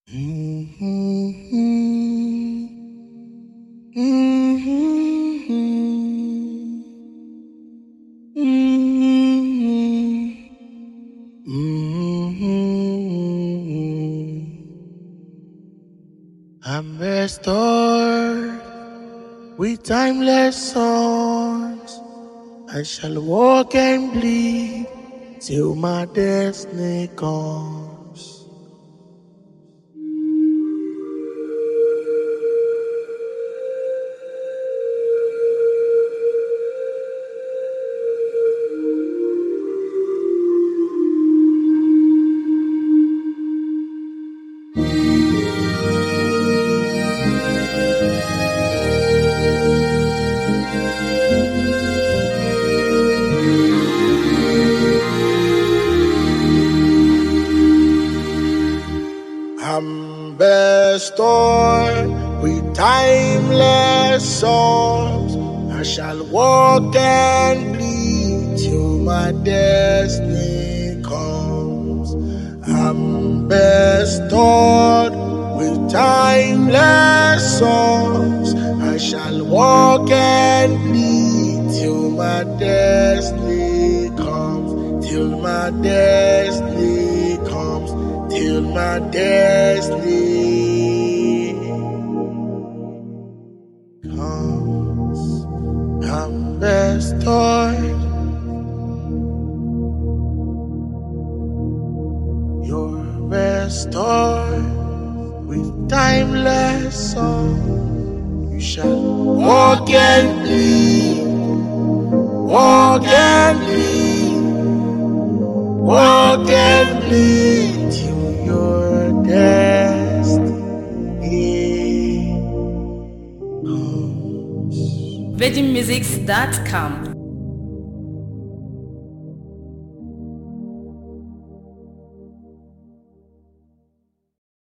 I'm restored with timeless songs. I shall walk and bleed till my destiny comes. I'm restored with timeless songs. I shall walk and bleed till my destiny comes. I'm restored with timeless songs. I shall walk and bleed till my destiny comes. Till my destiny comes. Till my destiny comes. I'm restored. You're restored with timeless song. You shall walk and bleed, walk and bleed, walk and bleed till your destiny comes. VeggieMusics.com